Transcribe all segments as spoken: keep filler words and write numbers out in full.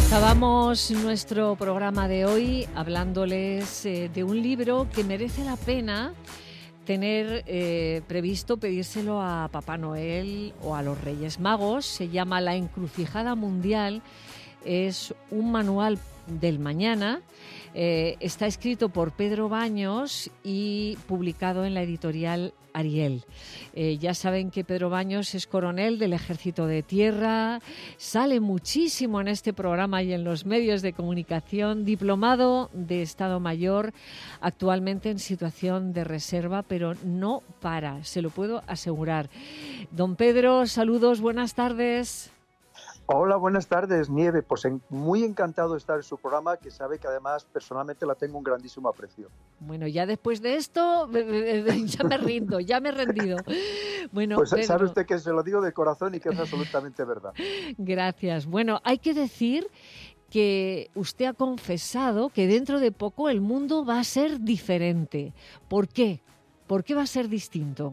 Comenzamos nuestro programa de hoy hablándoles eh, de un libro que merece la pena tener eh, previsto pedírselo a Papá Noel o a los Reyes Magos. Se llama La Encrucijada Mundial. Es un manual del mañana. Eh, está escrito por Pedro Baños y publicado en la editorial Ariel. Eh, ya saben que Pedro Baños es coronel del Ejército de Tierra, sale muchísimo en este programa y en los medios de comunicación, diplomado de Estado Mayor, actualmente en situación de reserva, pero no para, se lo puedo asegurar. Don Pedro, saludos, buenas tardes. Hola, buenas tardes, Nieve. Pues en, muy encantado de estar en su programa, que sabe que además personalmente la tengo un grandísimo aprecio. Bueno, ya después de esto ya me rindo, ya me he rendido. Bueno, pues Pedro, sabe usted que se lo digo de corazón y que es absolutamente verdad. Gracias. Bueno, hay que decir que usted ha confesado que dentro de poco el mundo va a ser diferente. ¿Por qué? ¿Por qué va a ser distinto?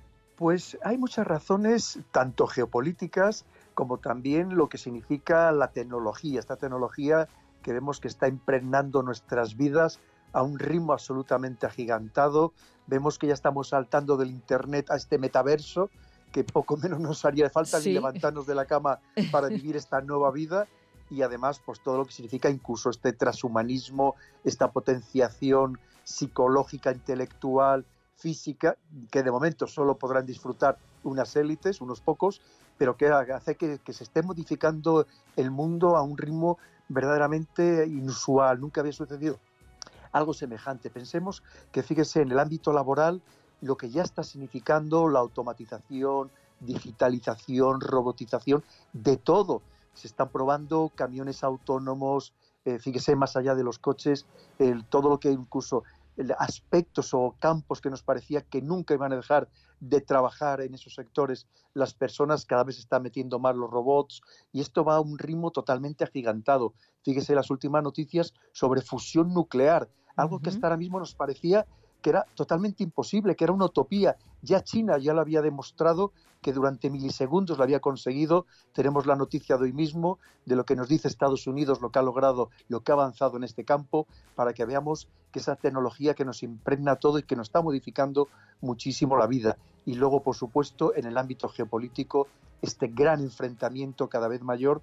Pues hay muchas razones, tanto geopolíticas como también lo que significa la tecnología, esta tecnología que vemos que está impregnando nuestras vidas a un ritmo absolutamente agigantado. Vemos que ya estamos saltando del Internet a este metaverso, que poco menos nos haría falta sí. ni levantarnos de la cama para vivir esta nueva vida, y además pues todo lo que significa incluso este transhumanismo, esta potenciación psicológica, intelectual, física, que de momento solo podrán disfrutar unas élites, unos pocos, pero que hace que, que se esté modificando el mundo a un ritmo verdaderamente inusual. Nunca había sucedido algo semejante. Pensemos que, fíjese, en el ámbito laboral, lo que ya está significando la automatización, digitalización, robotización, de todo. Se están probando camiones autónomos, eh, fíjese, más allá de los coches, el, todo lo que incluso aspectos o campos que nos parecía que nunca iban a dejar de trabajar en esos sectores, las personas, cada vez se están metiendo más los robots, y esto va a un ritmo totalmente agigantado. Fíjese las últimas noticias sobre fusión nuclear, algo uh-huh. que hasta ahora mismo nos parecía que era totalmente imposible, que era una utopía. Ya China ya lo había demostrado, que durante milisegundos lo había conseguido. Tenemos la noticia de hoy mismo de lo que nos dice Estados Unidos, lo que ha logrado, lo que ha avanzado en este campo, para que veamos que esa tecnología que nos impregna todo y que nos está modificando muchísimo la vida. Y luego, por supuesto, en el ámbito geopolítico, este gran enfrentamiento cada vez mayor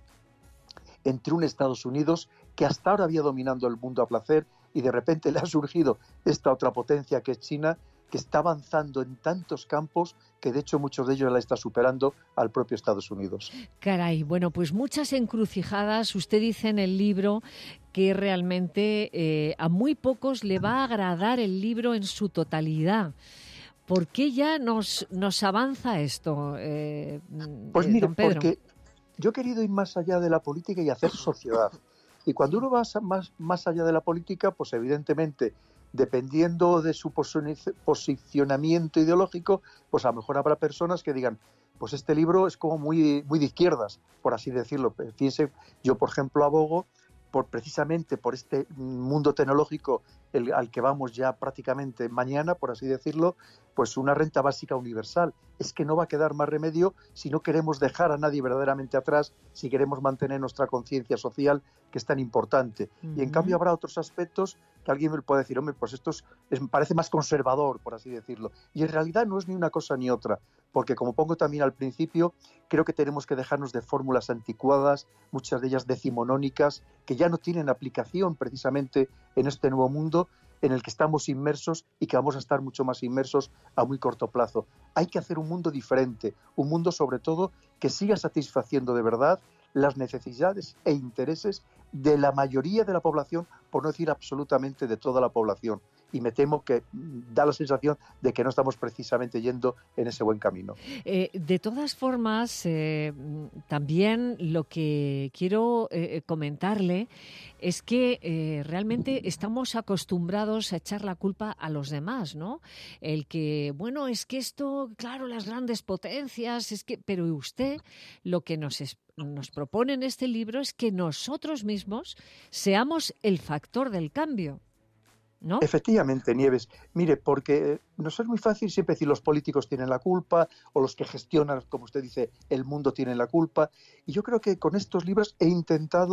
entre un Estados Unidos que hasta ahora había dominado el mundo a placer, y de repente le ha surgido esta otra potencia que es China, que está avanzando en tantos campos que de hecho muchos de ellos la está superando al propio Estados Unidos. Caray, bueno, pues muchas encrucijadas. Usted dice en el libro que realmente eh, a muy pocos le va a agradar el libro en su totalidad. ¿Por qué ya nos, nos avanza esto, eh, pues eh, mire, don Pedro? Porque yo he querido ir más allá de la política y hacer sociedad. Y cuando uno va más, más allá de la política, pues evidentemente, dependiendo de su posicionamiento ideológico, pues a lo mejor habrá personas que digan, pues este libro es como muy, muy de izquierdas, por así decirlo. Fíjense, yo por ejemplo abogo por precisamente por este mundo tecnológico el, al que vamos ya prácticamente mañana, por así decirlo, pues una renta básica universal. Es que no va a quedar más remedio si no queremos dejar a nadie verdaderamente atrás, si queremos mantener nuestra conciencia social, que es tan importante. Uh-huh. Y en cambio habrá otros aspectos que alguien me puede decir, hombre, pues esto es, es, parece más conservador, por así decirlo. Y en realidad no es ni una cosa ni otra, porque como pongo también al principio, creo que tenemos que dejarnos de fórmulas anticuadas, muchas de ellas decimonónicas, que ya no tienen aplicación precisamente en este nuevo mundo en el que estamos inmersos y que vamos a estar mucho más inmersos a muy corto plazo. Hay que hacer un mundo diferente, un mundo sobre todo que siga satisfaciendo de verdad las necesidades e intereses de la mayoría de la población, por no decir absolutamente de toda la población. Y me temo que da la sensación de que no estamos precisamente yendo en ese buen camino. Eh, de todas formas, eh, también lo que quiero eh, comentarle es que eh, realmente estamos acostumbrados a echar la culpa a los demás, ¿no? El que, bueno, es que esto, claro, las grandes potencias, es que, pero usted lo que nos es, nos propone en este libro es que nosotros mismos seamos el factor del cambio, ¿no? Efectivamente, Nieves. Mire, porque nos es muy fácil siempre decir los políticos tienen la culpa o los que gestionan, como usted dice, el mundo tienen la culpa. Y yo creo que con estos libros he intentado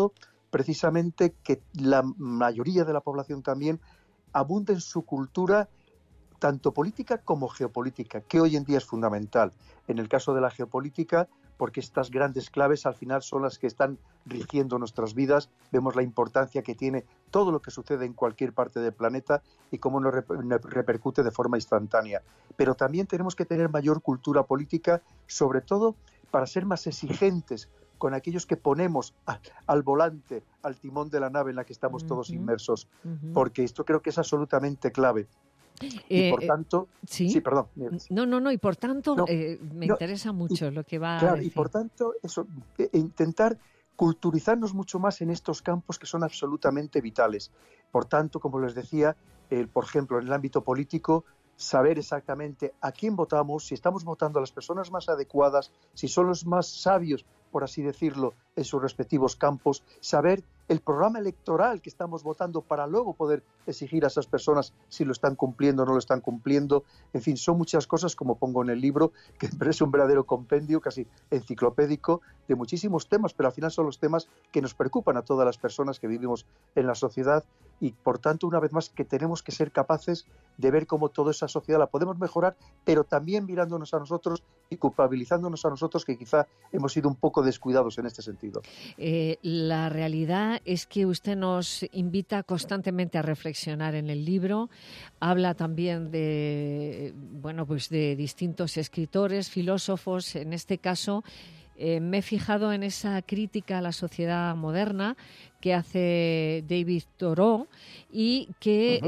precisamente que la mayoría de la población también abunde en su cultura tanto política como geopolítica, que hoy en día es fundamental. En el caso de la geopolítica, porque estas grandes claves al final son las que están rigiendo nuestras vidas, vemos la importancia que tiene todo lo que sucede en cualquier parte del planeta y cómo nos repercute de forma instantánea. Pero también tenemos que tener mayor cultura política, sobre todo para ser más exigentes con aquellos que ponemos a, al volante, al timón de la nave en la que estamos todos uh-huh. inmersos, uh-huh. porque esto creo que es absolutamente clave. Eh, y por tanto, eh, ¿sí? sí, perdón. No, no, no, y por tanto no, eh, me no, interesa mucho y, lo que va claro, a decir. Y por tanto, eso, eh, intentar culturizarnos mucho más en estos campos que son absolutamente vitales. Por tanto, como les decía, eh, por ejemplo, en el ámbito político, saber exactamente a quién votamos, si estamos votando a las personas más adecuadas, si son los más sabios, por así decirlo, en sus respectivos campos, saber el programa electoral que estamos votando para luego poder exigir a esas personas si lo están cumpliendo o no lo están cumpliendo. En fin, son muchas cosas, como pongo en el libro, que es un verdadero compendio casi enciclopédico de muchísimos temas, pero al final son los temas que nos preocupan a todas las personas que vivimos en la sociedad y, por tanto, una vez más, que tenemos que ser capaces de ver cómo toda esa sociedad la podemos mejorar, pero también mirándonos a nosotros y culpabilizándonos a nosotros, que quizá hemos sido un poco descuidados en este sentido. Eh, la realidad es que usted nos invita constantemente a reflexionar en el libro. Habla también de, bueno, pues de distintos escritores, filósofos. En este caso, eh, me he fijado en esa crítica a la sociedad moderna que hace David Thoreau y que uh-huh.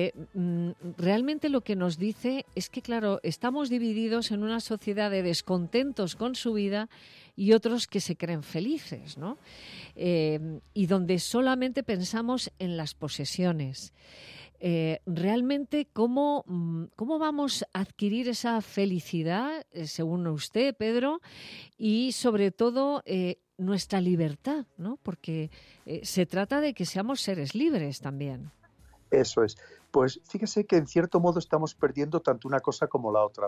eh, realmente lo que nos dice es que, claro, estamos divididos en una sociedad de descontentos con su vida y otros que se creen felices, ¿no? Eh, y donde solamente pensamos en las posesiones. Eh, realmente, ¿cómo, ¿cómo vamos a adquirir esa felicidad, eh, según usted, Pedro? Y, sobre todo, eh, nuestra libertad, ¿no? Porque eh, se trata de que seamos seres libres también. Eso es. Pues fíjese que, en cierto modo, estamos perdiendo tanto una cosa como la otra.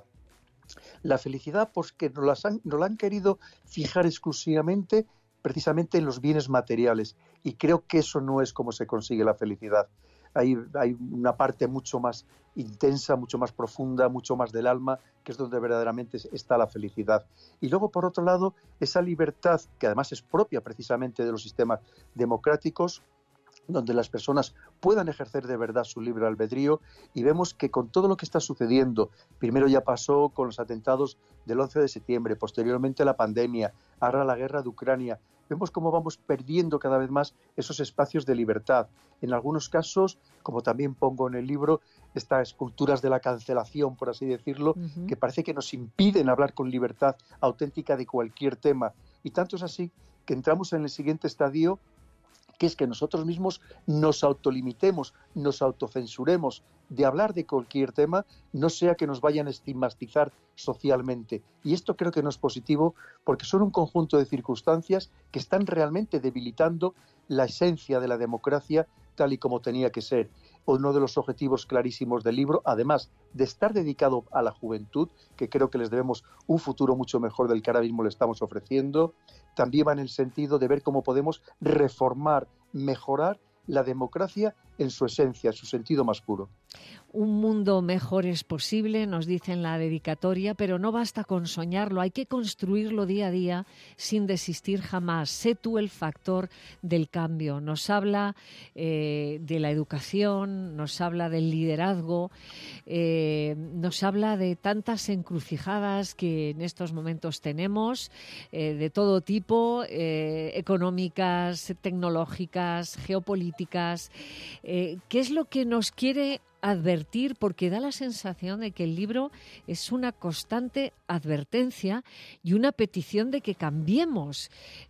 La felicidad, pues que nos, las han, nos la han querido fijar exclusivamente precisamente en los bienes materiales, y creo que eso no es como se consigue la felicidad. Hay, hay una parte mucho más intensa, mucho más profunda, mucho más del alma, que es donde verdaderamente está la felicidad. Y luego, por otro lado, esa libertad, que además es propia precisamente de los sistemas democráticos, donde las personas puedan ejercer de verdad su libre albedrío, y vemos que con todo lo que está sucediendo, primero ya pasó con los atentados del once de septiembre, posteriormente la pandemia, ahora la guerra de Ucrania, vemos cómo vamos perdiendo cada vez más esos espacios de libertad. En algunos casos, como también pongo en el libro, estas culturas de la cancelación, por así decirlo, uh-huh. que parece que nos impiden hablar con libertad auténtica de cualquier tema. Y tanto es así que entramos en el siguiente estadio, que es que nosotros mismos nos autolimitemos, nos autocensuremos de hablar de cualquier tema, no sea que nos vayan a estigmatizar socialmente. Y esto creo que no es positivo, porque son un conjunto de circunstancias que están realmente debilitando la esencia de la democracia tal y como tenía que ser. Uno de los objetivos clarísimos del libro, además de estar dedicado a la juventud, que creo que les debemos un futuro mucho mejor del que ahora mismo le estamos ofreciendo, también va en el sentido de ver cómo podemos reformar, mejorar la democracia en su esencia, en su sentido más puro. Un mundo mejor es posible, nos dice en la dedicatoria, pero no basta con soñarlo, hay que construirlo día a día sin desistir jamás. Sé tú el factor del cambio. Nos habla eh, de la educación, nos habla del liderazgo, eh, nos habla de tantas encrucijadas que en estos momentos tenemos, eh, de todo tipo, eh, económicas, tecnológicas, geopolíticas. Eh, ¿Qué es lo que nos quiere advertir? Porque da la sensación de que el libro es una constante advertencia y una petición de que cambiemos.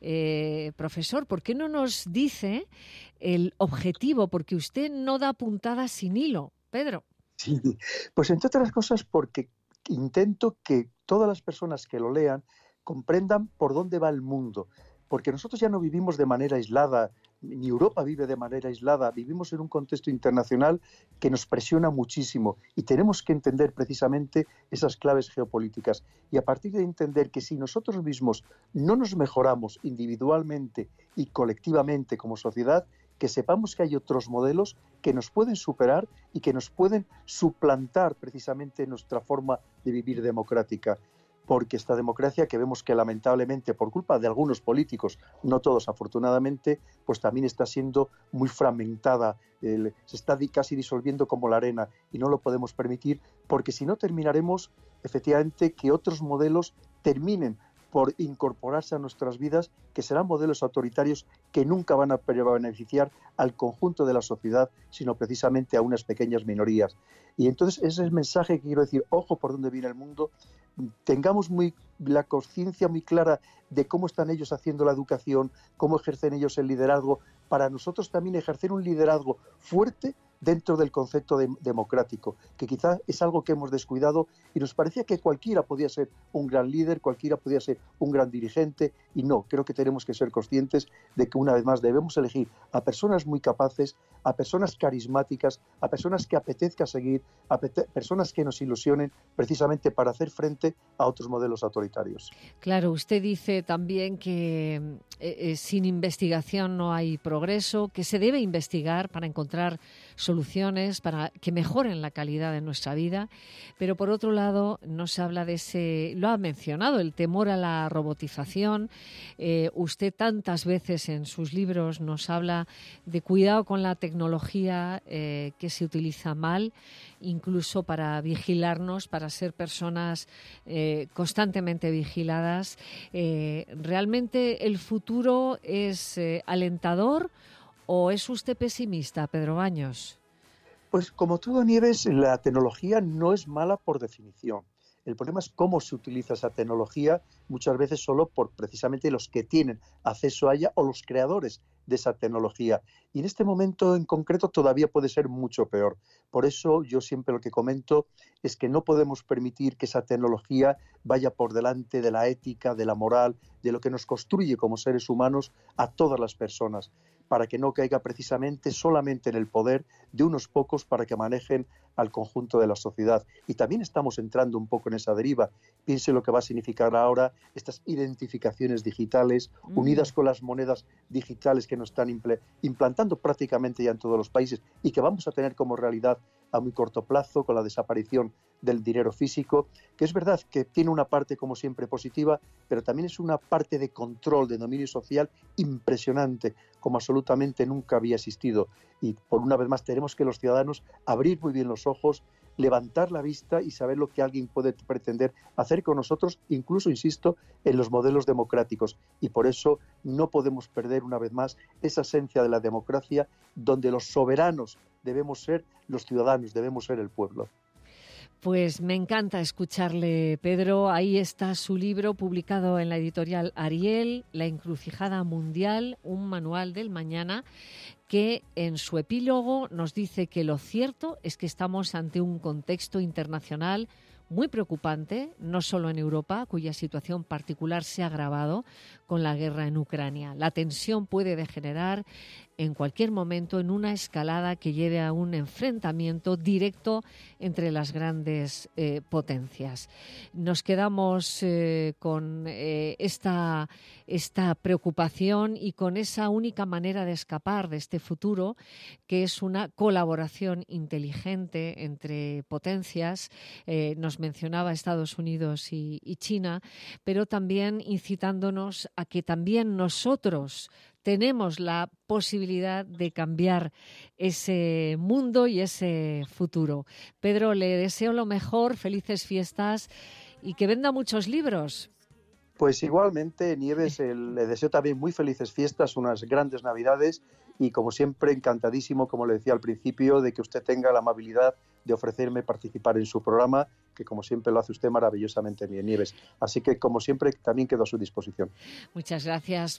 Eh, profesor, ¿por qué no nos dice el objetivo? Porque usted no da puntadas sin hilo. Pedro. Sí, pues entre otras cosas porque intento que todas las personas que lo lean comprendan por dónde va el mundo. Porque nosotros ya no vivimos de manera aislada ni Europa vive de manera aislada, vivimos en un contexto internacional que nos presiona muchísimo y tenemos que entender precisamente esas claves geopolíticas. Y a partir de entender que si nosotros mismos no nos mejoramos individualmente y colectivamente como sociedad, que sepamos que hay otros modelos que nos pueden superar y que nos pueden suplantar precisamente nuestra forma de vivir democrática. Porque esta democracia que vemos que lamentablemente por culpa de algunos políticos, no todos afortunadamente, pues también está siendo muy fragmentada, eh, se está di- casi disolviendo como la arena y no lo podemos permitir porque si no terminaremos efectivamente que otros modelos terminen por incorporarse a nuestras vidas, que serán modelos autoritarios que nunca van a beneficiar al conjunto de la sociedad, sino precisamente a unas pequeñas minorías. Y entonces ese es el mensaje que quiero decir, ojo por dónde viene el mundo, tengamos muy la conciencia muy clara de cómo están ellos haciendo la educación, cómo ejercen ellos el liderazgo, para nosotros también ejercer un liderazgo fuerte dentro del concepto de, democrático, que quizás es algo que hemos descuidado y nos parecía que cualquiera podía ser un gran líder, cualquiera podía ser un gran dirigente, y no, creo que tenemos que ser conscientes de que una vez más debemos elegir a personas muy capaces, a personas carismáticas, a personas que apetezca seguir, a personas que nos ilusionen precisamente para hacer frente a otros modelos autoritarios. Claro, usted dice también que eh, eh, sin investigación no hay progreso, que se debe investigar para encontrar soluciones para que mejoren la calidad de nuestra vida, pero por otro lado no se habla de ese, lo ha mencionado, el temor a la robotización. Eh, usted tantas veces en sus libros nos habla de cuidado con la tecnología eh, que se utiliza mal, incluso para vigilarnos, para ser personas eh, constantemente vigiladas. Eh, ¿Realmente el futuro es eh, alentador o es usted pesimista, Pedro Baños? Pues como todo, Nieves, la tecnología no es mala por definición. El problema es cómo se utiliza esa tecnología, muchas veces solo por precisamente los que tienen acceso a ella o los creadores de esa tecnología. Y en este momento en concreto todavía puede ser mucho peor. Por eso yo siempre lo que comento es que no podemos permitir que esa tecnología vaya por delante de la ética, de la moral, de lo que nos construye como seres humanos a todas las personas, para que no caiga precisamente solamente en el poder de unos pocos para que manejen al conjunto de la sociedad. Y también estamos entrando un poco en esa deriva. Piense lo que va a significar ahora estas identificaciones digitales, mm. unidas con las monedas digitales que nos están impl- implantando prácticamente ya en todos los países y que vamos a tener como realidad a muy corto plazo con la desaparición del dinero físico, que es verdad que tiene una parte como siempre positiva, pero también es una parte de control, de dominio social impresionante, como absolutamente nunca había existido. Y por una vez más tenemos que los ciudadanos abrir muy bien los ojos, levantar la vista y saber lo que alguien puede pretender hacer con nosotros, incluso, insisto, en los modelos democráticos. Y por eso no podemos perder una vez más esa esencia de la democracia, donde los soberanos debemos ser los ciudadanos, debemos ser el pueblo. Pues me encanta escucharle, Pedro. Ahí está su libro publicado en la editorial Ariel, La encrucijada mundial, un manual del mañana, que en su epílogo nos dice que lo cierto es que estamos ante un contexto internacional muy preocupante, no solo en Europa, cuya situación particular se ha agravado con la guerra en Ucrania. La tensión puede degenerar en cualquier momento en una escalada que lleve a un enfrentamiento directo entre las grandes eh, potencias. Nos quedamos eh, con eh, esta, esta preocupación y con esa única manera de escapar de este futuro, que es una colaboración inteligente entre potencias. Eh, nos mencionaba Estados Unidos y, y China, pero también incitándonos a que también nosotros tenemos la posibilidad de cambiar ese mundo y ese futuro. Pedro, le deseo lo mejor, felices fiestas y que venda muchos libros. Pues igualmente, Nieves, el, le deseo también muy felices fiestas, unas grandes Navidades y como siempre encantadísimo, como le decía al principio, de que usted tenga la amabilidad de ofrecerme participar en su programa, que como siempre lo hace usted maravillosamente bien, Nieves. Así que como siempre también quedo a su disposición. Muchas gracias.